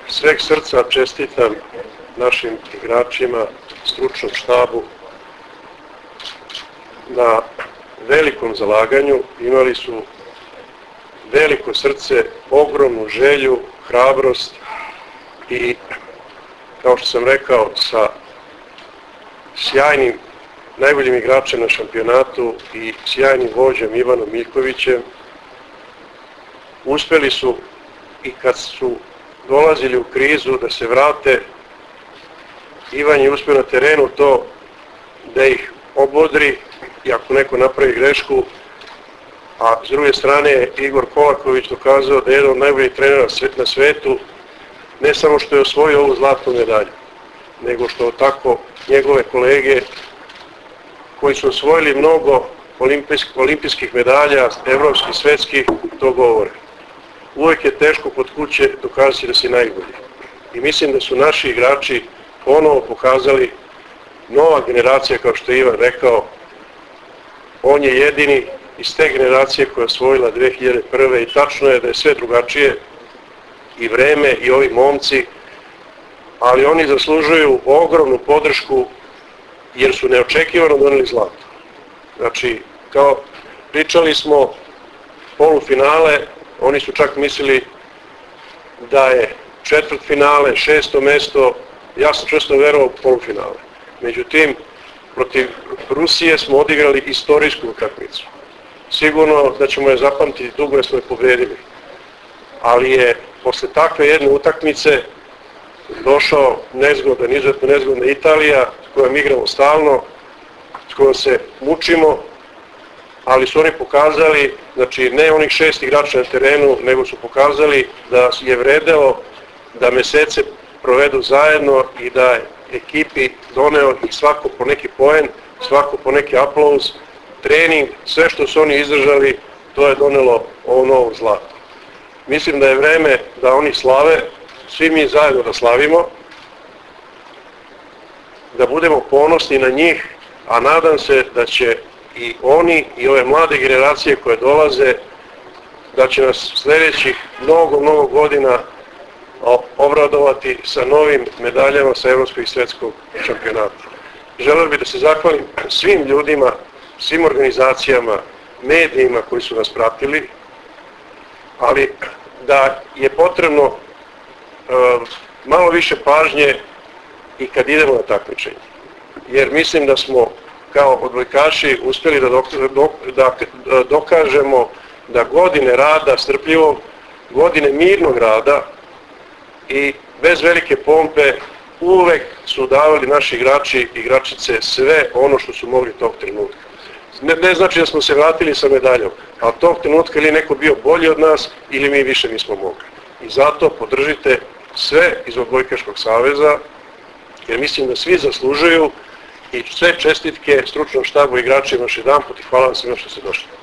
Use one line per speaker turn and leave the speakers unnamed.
sveg srca čestitam našim igračima, stručnom štabu na velikom zalaganju. Imali su veliko srce, ogromnu želju, hrabrost i, kao što sam rekao, sa sjajnim, najboljim igračem na šampionatu i sjajnim vođem Ivanom Miljkovićem uspeli su i kad su dolazili u krizu da se vrate. Ivan je uspio na terenu to da ih obodri i ako neko napravi grešku, a s druge strane je Igor Kolaković dokazao da je jedan od najboljih trenera na svetu, ne samo što je osvojio ovu zlatnu medalju, nego što tako njegove kolege koji su osvojili mnogo olimpijskih medalja, evropskih, svetskih, to govore. Uvijek je teško kod kuće dokazati da si najbolji. I mislim da su naši igrači ponovo pokazali, nova generacija, kao što je Ivan rekao, on je jedini iz te generacije koja je osvojila 2001. i tačno je da je sve drugačije i vreme i ovi momci, ali oni zaslužuju ogromnu podršku jer su neočekivano doneli zlato. Znači, kao pričali smo polufinale, oni su čak mislili da je četvrtfinale, 6. mesto, ja sam često verovao u polufinale. Međutim, protiv Rusije smo odigrali istorijsku utakmicu. Sigurno da ćemo je zapamtiti dugo jer smo je pobedili. Ali je posle takve jedne utakmice došao nezgodan, izuzetno nezgodna Italija s kojom igramo stalno, s kojom se mučimo, ali su oni pokazali, znači ne onih 6 igrača na terenu, nego su pokazali da je vredelo da mesece provedu zajedno i da je ekipi doneo i svako po neki poen, svako po neki aplauz, trening, sve što su oni izdržali, to je donelo ovo novo zlato. Mislim da je vreme da oni slave, svi mi zajedno da slavimo, da budemo ponosni na njih, a nadam se da će i oni i ove mlade generacije koje dolaze, da će nas sljedećih mnogo godina obradovati sa novim medaljama sa evropskog i svetskog šampionata. Želeo bih da se zahvalim svim ljudima, svim organizacijama, medijima koji su nas pratili, ali da je potrebno malo više pažnje i kad idemo na takmičenje. Jer mislim da smo kao odbojkaši uspjeli da dokažemo da godine rada, strpljivog, godine mirnog rada i bez velike pompe uvek su davali naši igrači i igračice sve ono što su mogli tog trenutka. Ne znači da smo se vratili sa medaljom, ali tog trenutka ili neko bio bolji od nas ili mi više nismo mogli. I zato podržite sve iz Odbojkaškog saveza, jer mislim da svi zaslužuju, i sve čestitke stručnom štabu i igračima još jedanput i hvala vam svima što ste došli.